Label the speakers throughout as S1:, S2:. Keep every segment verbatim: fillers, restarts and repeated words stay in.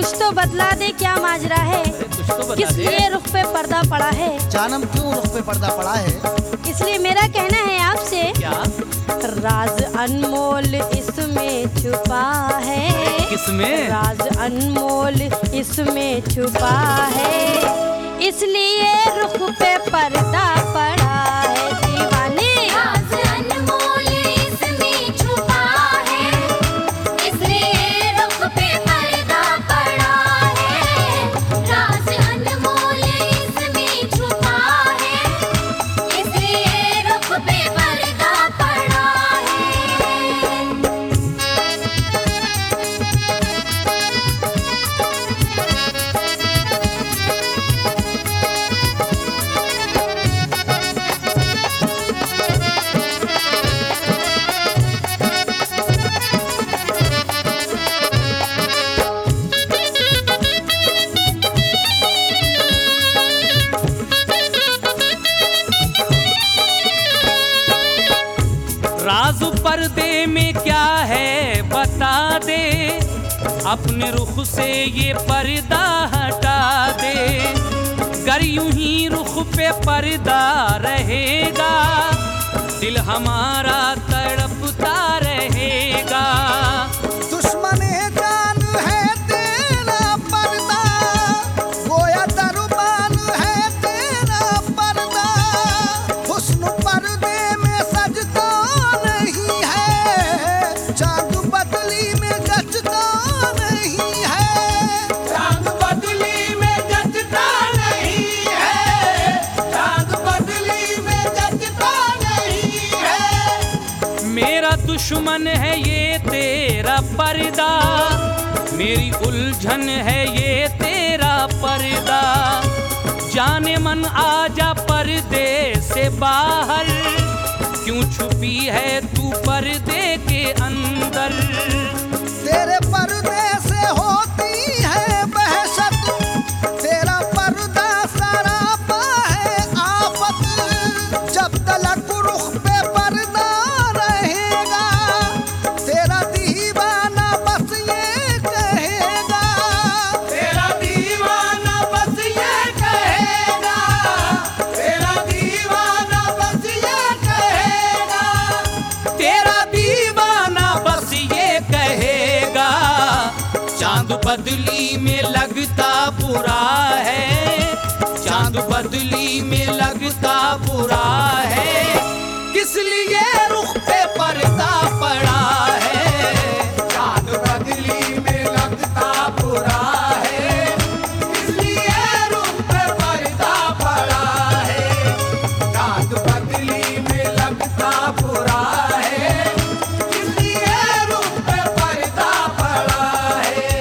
S1: कुछ तो बतला दे क्या माजरा है,
S2: कुछ तो बता
S1: किस
S2: दे।
S1: लिए रुख पे पर्दा पड़ा है।
S3: जानम क्यों रुख पे पर्दा पड़ा है?
S1: इसलिए मेरा कहना है आपसे,
S2: क्या
S1: राज अनमोल इसमें छुपा है।
S2: किसमें?
S1: राज अनमोल इसमें छुपा है, इसलिए रुख पे पर्दा पड़ा है। दीवाने
S4: राज अनमोल इसमें छुपा है, इसलिए रुख पे पर्दा पड़ा है। राज अनमोल इसमें छुपा है, इसलिए रुख पे पर्दा पड़ा है।
S2: राज पर्दे में क्या है बता दे, अपने रुख से ये पर्दा हटा दे। गर यूं ही रुख पे पर्दा रहेगा, दिल हमारा तड़पता रहेगा।
S3: दुश्मने जान है तेरा पर्दा, गोया दरबान है तेरा पर्दा। हुस्न पर्दे में सजता नहीं है, चांद बदली में जचता नहीं है। चांद बदली में जचता नहीं है, चांद बदली में जचता नहीं है।
S2: मेरा दुश्मन है ये तेरा पर्दा, मेरी उलझन है ये तेरा पर्दा। जाने मन आजा पर्दे से बाहर, क्यों छुपी है तू पर्दे के अंदर।
S3: तेरे पर्दे से होती है बहशत, तेरा पर्दा सरापा है आफत। जब तलक रुख पे पर्दा रहेगा, तेरा दीवाना बस ये कहेगा। तेरा दीवाना बस ये कहेगा, तेरा दीवाना बस ये कहेगा।
S2: तेरा दीवाना बस ये कहेगा, चांद बदली में लगता बुरा है, चांद बदली में लगता बुरा है। किस लिए रुख पे पर्दा पड़ा है, चांद बदली में लगता बुरा है। इसलिए रुख पे पर्दा पड़ा है, चांद बदली में लगता बुरा है। इसलिए रुख पे पर्दा पड़ा है।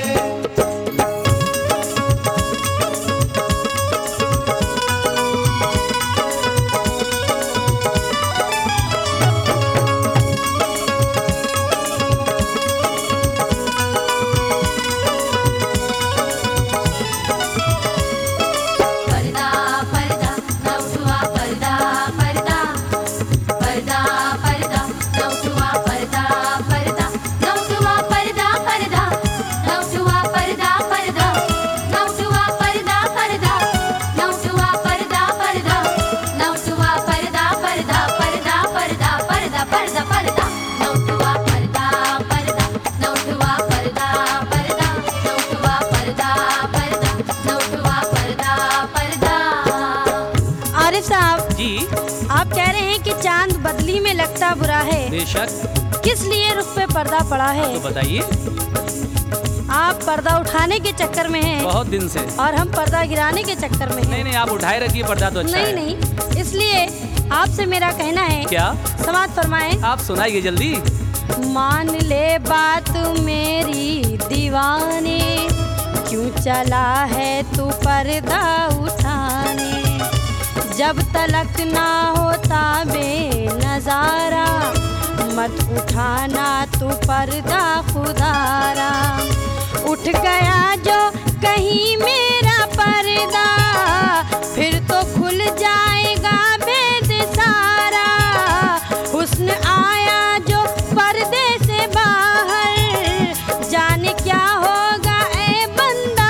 S4: पर्दा पर्दा न उठवा पर्दा पर्दा, पर्दा पर्दा न उठवा पर्दा पर्दा, न उठवा पर्दा पर्दा, न उठवा पर्दा पर्दा, न उठवा पर्दा पर्दा, न उठवा पर्दा पर्दा, न उठवा पर्दा पर्दा, पर्दा पर्दा पर्दा पर्दा पर्दा, न उठवा पर्दा पर्दा, न उठवा पर्दा पर्दा, न उठवा पर्दा पर्दा, न उठवा पर्दा पर्दा।
S1: आरिफ साहब,
S2: जी
S1: आप कह रहे हैं कि चांद बदली में लगता बुरा है,
S2: बेशक,
S1: किस लिए रुख पे पर्दा पड़ा है।
S2: तो बताइए।
S1: आप पर्दा उठाने के चक्कर में हैं
S2: बहुत दिन से।
S1: और हम पर्दा गिराने के चक्कर में हैं।
S2: नहीं नहीं, आप उठाए रखिए पर्दा तो अच्छा
S1: नहीं
S2: है।
S1: नहीं, इसलिए आपसे मेरा कहना है,
S2: क्या?
S1: समाज फरमाएं।
S2: आप सुनाइए जल्दी।
S1: मान ले बात मेरी दीवाने, क्यों चला है तू पर्दा उठाने। जब तलक ना होता बेनजारा, मत उठाना तू पर्दा खुदारा। उठ गया जो कहीं मेरा पर्दा, फिर तो खुल जाएगा भेद सारा। हुस्न आया जो पर्दे से बाहर, जाने क्या होगा ए बंदा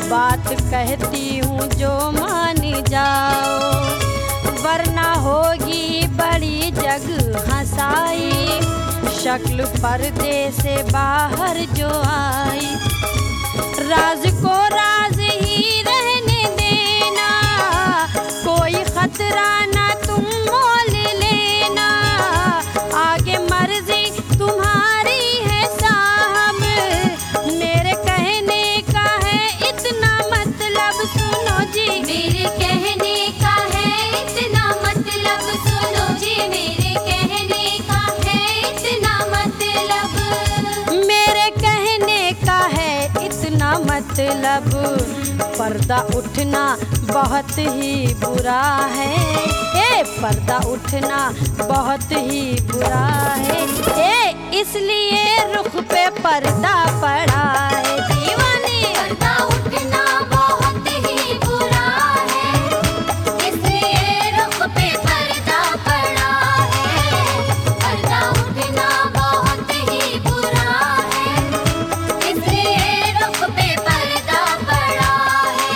S1: बात कहती हूँ जो मान जाओ, वरना होगी बड़ी जग हंसाई। शक्ल पर्दे से बाहर जो आई, राज को राज ही रहने देना, कोई खतरा ना तुम मोल लेना। आगे मर्जी तुम्हारी है साहब, मेरे कहने का है इतना मतलब सुनो जी।
S4: मेरे कहने का है इतना मतलब सुनो जी, मेरे कहने का है इतना मतलब।
S1: मेरे कहने का है इतना मतलब, पर्दा उठना बहुत ही बुरा है। ए पर्दा उठना बहुत ही बुरा है, ए इसलिए रुख पे पर्दा पड़ा है दीवाने।
S4: पर्दा उठना बहुत ही बुरा है, इसलिए रुख पे पर्दा पड़ा है। पर्दा उठना बहुत ही बुरा है, इसलिए रुख पे पर्दा पड़ा है।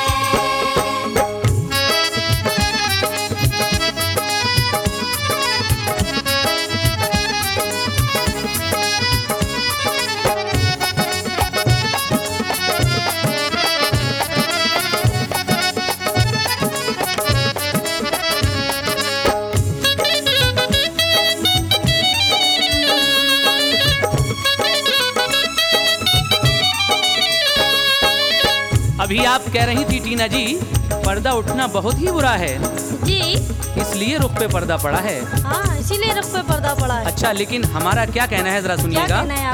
S2: अभी आप कह रही थी टीना जी, पर्दा उठना बहुत ही बुरा है,
S1: जी।
S2: इसलिए रुख पे पर्दा पड़ा है।
S1: हाँ, इसीलिए रुख पे पर्दा पड़ा है।
S2: अच्छा, लेकिन हमारा क्या कहना है, जरा
S1: क्या
S2: सुनिएगा।
S1: कहना है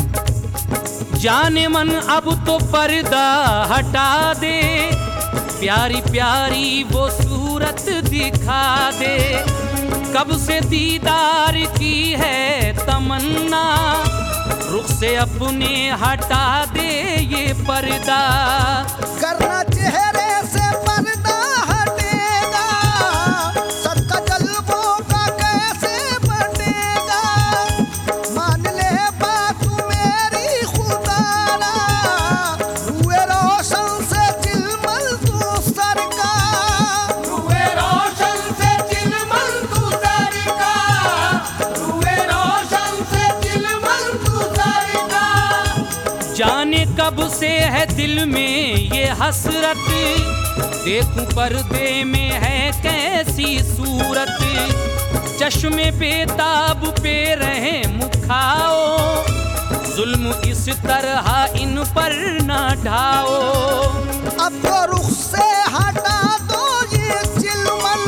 S1: आपका?
S2: जाने मन अब तो पर्दा हटा दे, प्यारी प्यारी वो सूरत दिखा दे। कब से दीदार की है तमन्ना, रुख से अपने हटा दे ये पर्दा।
S3: करना चेहरे से पर्दा हटेगा, सबका जल्बों का कैसे बटेगा। मान ले बात मेरी खुदारा, हुए रोशन से चिलमल तू सरका। हुए रोशन से चिलमल तू सरका, हुए रोशन से चिलमल तू सरका।
S2: जाने कब से है दिल में ये हसरत, देखूं पर्दे में है कैसी सूरत। चश्मे बेताब पे रहे मुखाओ, जुल्म इस तरह इन पर ना ढाओ।
S3: अब तो रुख से हटा दो ये चिलमल,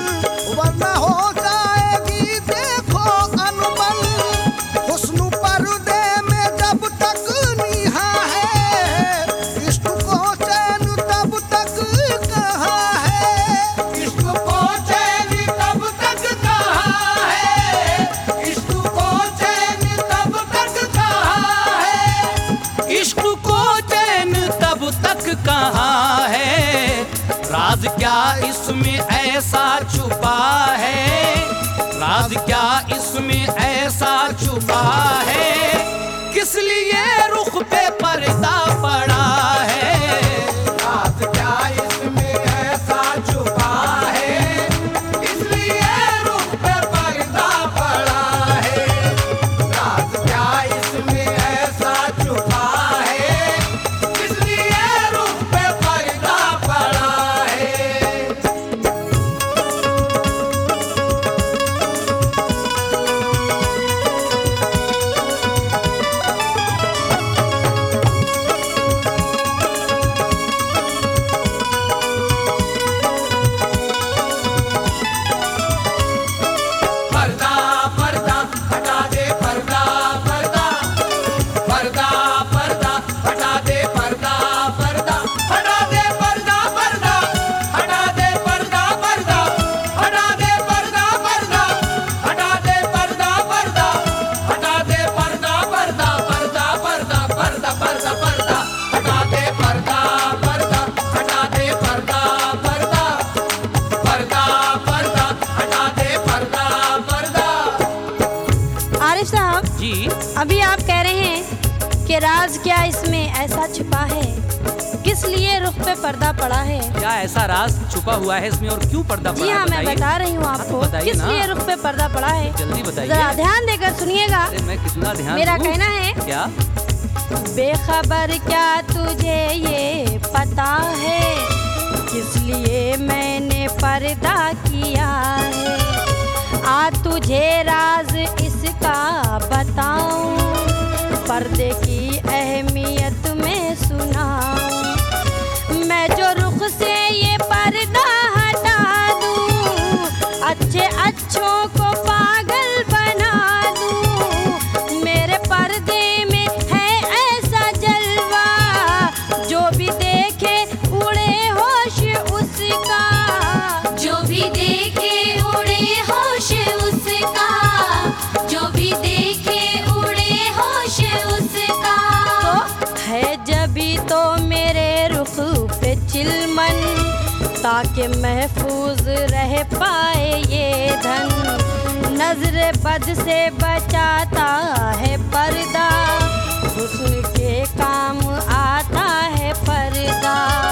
S3: वरना हो जाएगी देखो अनबन। हुस्न पर्दे में जब तक निहा है, इश्क को चैन तब तक कहाँ है। इश्क को चैन तब तक कहाँ है, इश्क को चैन तब तक कहाँ है।
S2: इश्क को चैन तब तक कहाँ है, राज क्या इसमें ऐसा छुपा है। राज क्या इसमें ऐसा छुपा है, किस लिए रुख पे पर्दा पड़ा है।
S3: राज क्या इसमें ऐसा छुपा है, इसलिए रुख पे पर्दा पड़ा है। राज क्या इसमें ऐसा छुपा है, इसलिए रुख पे पर्दा पड़ा है। पर्दा पर्दा हटा दे, पर्दा पर्दा, पर्दा पर्दा हटा दे, पर्दा पर्दा हटा दे, पर्दा पर्दा हटा दे, पर्दा पर्दा हटा दे, पर्दा पर्दा हटा दे, पर्दा पर्दा हटा दे, पर्दा पर्दा पर्दा पर्दा पर्दा पर्दा पर्दा हटा दे, पर्दा पर्दा हटा दे, पर्दा पर्दा पर्दा पर्दा हटा दे, पर्दा पर्दा।
S1: आरिफ साहब,
S2: जी,
S1: अभी आप कह रहे हैं कि राज क्या इसमें ऐसा छुपा है, किस किस लिए रुख पे पर्दा पड़ा है?
S2: क्या ऐसा राज छुपा हुआ है इसमें और क्यों पर्दा पड़ा
S1: जी
S2: है?
S1: हाँ, मैं
S2: बताइए।
S1: बता रही हूँ
S2: हाँ, तो
S1: आपको
S2: बताइए
S1: किस
S2: ना।
S1: लिए रुख पे पर्दा पड़ा है।
S2: जल्दी बताइए।
S1: जरा ध्यान देकर सुनिएगा।
S2: अरे मैं कितना ध्यान
S1: मेरा
S2: दूं?
S1: कहना है,
S2: क्या?
S1: बेखबर क्या तुझे ये पता है किस लिए मैंने पर्दा किया है? आ तुझे राज इसका बताऊं, पर्दे की अहमियत में सुनाऊं। मैं जो रुख से ये पर्दा हटा दूं, अच्छे अच्छों को पागल बना दूं। मेरे पर्दे में है ऐसा जलवा, जो भी देखे उड़े होश उसका।
S4: जो भी देखे उड़े होश उसका, जो भी देखे उड़े होश उसका।
S1: तो है जभी तो मेरे रुख पे चिलमन, ताकि महफूज रह पाए ये धन। नजर बद से बचाता है पर्दा, हुस्न के काम आता है पर्दा।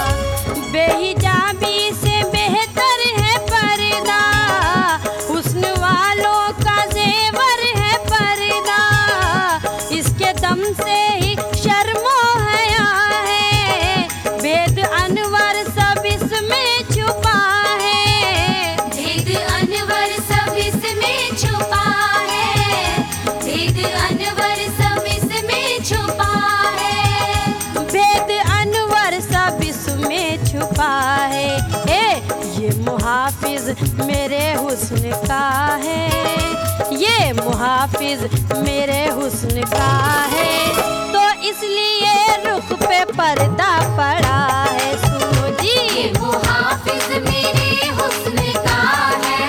S1: बेहिजाबी से बेहतर है पर्दा, हुस्न वालों का जेवर है पर्दा। इसके दम से ही शर्मो हया है, भेद अनवर सब इसमें छुपा है।
S4: भेद अनवर सब इसमें छुपा है, भेद अनवर सब इसमें छुपा है।
S1: भेद अनवर सब इसमें छुपा है। ए, ये मुहाफिज मेरे हुस्न का है, ये मुहाफिज मेरे हुस्न का है। तो इसलिए रुख पे पर्दा पड़ा है। सुनो जी,
S4: ये मुहाफिज मेरे हुस्न का है,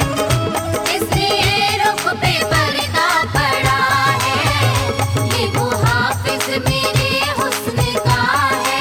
S4: इसलिए रुख पे पर्दा पड़ा है। ये मुहाफिज मेरे हुस्न का है,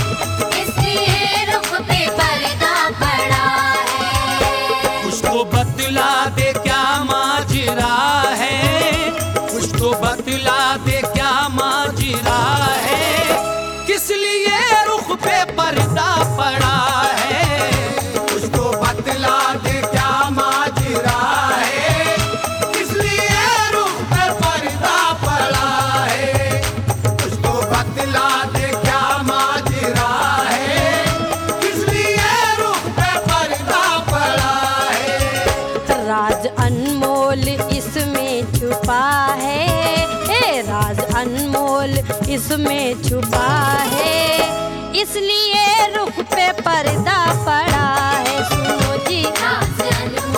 S4: इसलिए रुख पे पर्दा पड़ा है।
S2: कुछ तो बतला दे क्या माजरा है, कुछ तो बतला दे क्या माजरा है। किस लिए रुख पे पर्दा पड़ा है?
S3: कुछ तो बतला दे क्या माजरा है, इसलिए रुख पे पर्दा पड़ा है। कुछ तो बतला दे क्या माजरा है, इसलिए रुख पे पर्दा पड़ा है।
S1: राज अनमोल इसमें छुपा है। ए, राज अनमोल इसमें छुपा है, इसलिए रुख पे पर्दा पड़ा है। सुनो जी,
S4: राज अनमोल